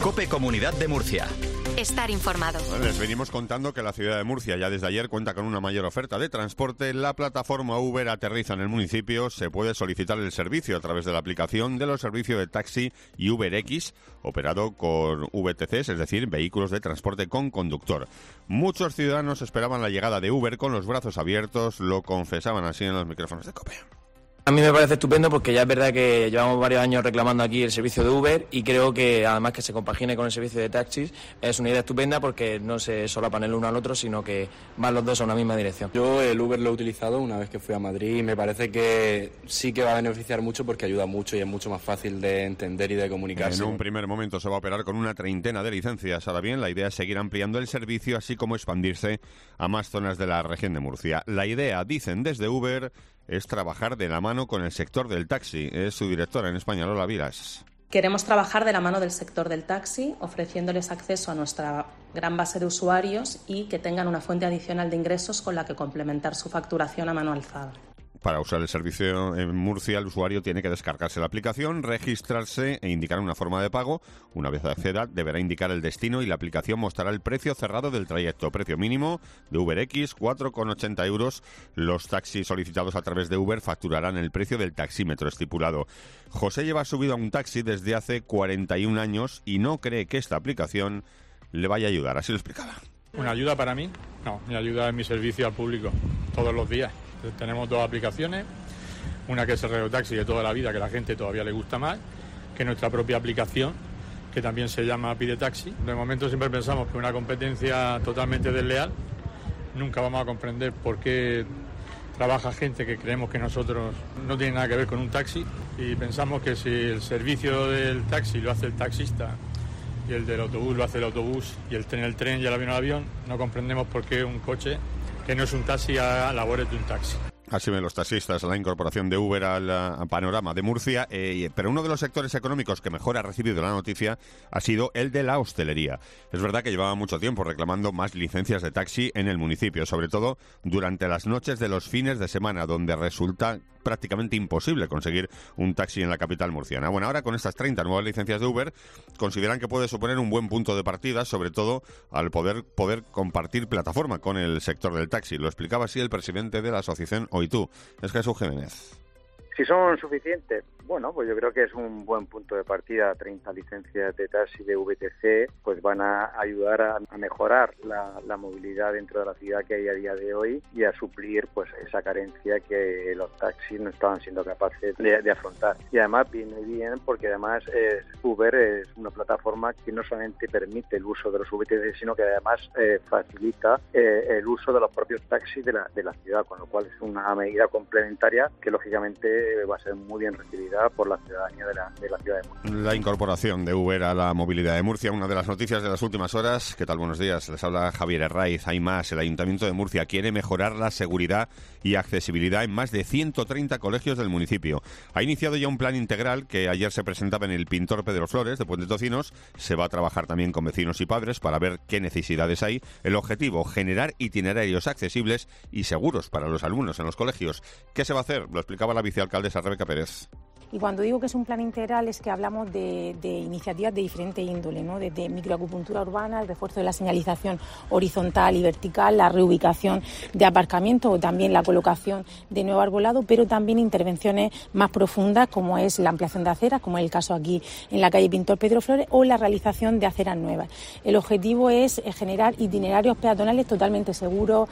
COPE Comunidad de Murcia. Estar informado. Les venimos contando que la ciudad de Murcia ya desde ayer cuenta con una mayor oferta de transporte. La plataforma Uber aterriza en el municipio. Se puede solicitar el servicio a través de la aplicación de los servicios de taxi y UberX, operado con VTCs, es decir, vehículos de transporte con conductor. Muchos ciudadanos esperaban la llegada de Uber con los brazos abiertos, lo confesaban así en los micrófonos de COPE. A mí me parece estupendo porque ya es verdad que llevamos varios años reclamando aquí el servicio de Uber y creo que además que se compagine con el servicio de taxis es una idea estupenda porque no se solapan el uno al otro, sino que van los dos a una misma dirección. Yo el Uber lo he utilizado una vez que fui a Madrid y me parece que sí que va a beneficiar mucho porque ayuda mucho y es mucho más fácil de entender y de comunicarse. En un primer momento se va a operar con una treintena de licencias. Ahora bien, la idea es seguir ampliando el servicio, así como expandirse a más zonas de la región de Murcia. La idea, dicen desde Uber, es trabajar de la mano con el sector del taxi. Es su directora en España, Lola Viras. Queremos trabajar de la mano del sector del taxi, ofreciéndoles acceso a nuestra gran base de usuarios y que tengan una fuente adicional de ingresos con la que complementar su facturación a mano alzada. Para usar el servicio en Murcia, el usuario tiene que descargarse la aplicación, registrarse e indicar una forma de pago. Una vez acceda, deberá indicar el destino y la aplicación mostrará el precio cerrado del trayecto. Precio mínimo de UberX, 4,80 euros. Los taxis solicitados a través de Uber facturarán el precio del taxímetro estipulado. José lleva subido a un taxi desde hace 41 años y no cree que esta aplicación le vaya a ayudar. Así lo explicaba. ¿Una ayuda para mí? No, mi ayuda es mi servicio al público, todos los días. Tenemos dos aplicaciones, una que es el Reotaxi de toda la vida, que a la gente todavía le gusta más, que nuestra propia aplicación, que también se llama Pide Taxi. De momento siempre pensamos que una competencia totalmente desleal, nunca vamos a comprender por qué trabaja gente que creemos que nosotros no tiene nada que ver con un taxi y pensamos que si el servicio del taxi lo hace el taxista y el del autobús lo hace el autobús y el tren y el avión al avión, no comprendemos por qué un coche que no es un taxi a labores de un taxi. Así ven los taxistas la incorporación de Uber al panorama de Murcia, pero uno de los sectores económicos que mejor ha recibido la noticia ha sido el de la hostelería. Es verdad que llevaba mucho tiempo reclamando más licencias de taxi en el municipio, sobre todo durante las noches de los fines de semana, donde resulta prácticamente imposible conseguir un taxi en la capital murciana. Bueno, ahora con estas 30 nuevas licencias de Uber, consideran que puede suponer un buen punto de partida, sobre todo al poder compartir plataforma con el sector del taxi. Lo explicaba así el presidente de la asociación OITU, es Jesús Jiménez. Si son suficientes, bueno, pues yo creo que es un buen punto de partida. 30 licencias de taxi de VTC pues van a ayudar a mejorar la movilidad dentro de la ciudad que hay a día de hoy y a suplir pues esa carencia que los taxis no estaban siendo capaces de afrontar. Y además viene bien porque además Uber es una plataforma que no solamente permite el uso de los VTC, sino que además facilita el uso de los propios taxis de la ciudad, con lo cual es una medida complementaria que lógicamente va a ser muy bien recibida por la ciudadanía de la ciudad de Murcia. La incorporación de Uber a la movilidad de Murcia, una de las noticias de las últimas horas. ¿Qué tal? Buenos días. Les habla Javier Herraiz. Hay más. El Ayuntamiento de Murcia quiere mejorar la seguridad y accesibilidad en más de 130 colegios del municipio. Ha iniciado ya un plan integral que ayer se presentaba en el Pintor Pedro Flores de Puente Tocinos. Se va a trabajar también con vecinos y padres para ver qué necesidades hay. El objetivo, generar itinerarios accesibles y seguros para los alumnos en los colegios. ¿Qué se va a hacer? Lo explicaba la vicealcaldesa Rebeca Pérez. Y cuando digo que es un plan integral es que hablamos de iniciativas de diferente índole, ¿no? Desde microacupuntura urbana, el refuerzo de la señalización horizontal y vertical, la reubicación de aparcamientos o también la colocación de nuevo arbolado, pero también intervenciones más profundas como es la ampliación de aceras, como es el caso aquí en la calle Pintor Pedro Flores, o la realización de aceras nuevas. El objetivo es generar itinerarios peatonales totalmente seguros.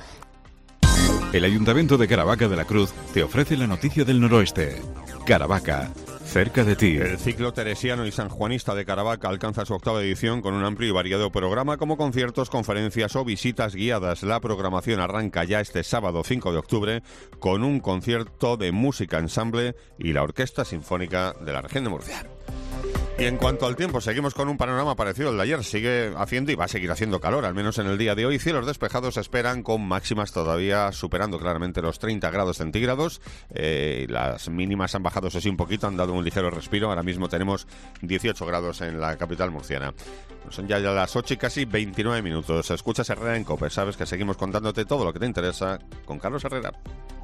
El Ayuntamiento de Caravaca de la Cruz te ofrece la noticia del noroeste. Caravaca, cerca de ti. El ciclo teresiano y sanjuanista de Caravaca alcanza su 8ª edición con un amplio y variado programa como conciertos, conferencias o visitas guiadas. La programación arranca ya este sábado 5 de octubre con un concierto de música ensamble y la Orquesta Sinfónica de la región de Murcia. Y en cuanto al tiempo, seguimos con un panorama parecido al de ayer. Sigue haciendo y va a seguir haciendo calor, al menos en el día de hoy. Cielos despejados se esperan con máximas todavía superando claramente los 30 grados centígrados. Las mínimas han bajado, eso sí, un poquito, han dado un ligero respiro. Ahora mismo tenemos 18 grados en la capital murciana. Son ya las 8 y casi 29 minutos. Escuchas Herrera en COPE. Sabes que seguimos contándote todo lo que te interesa con Carlos Herrera.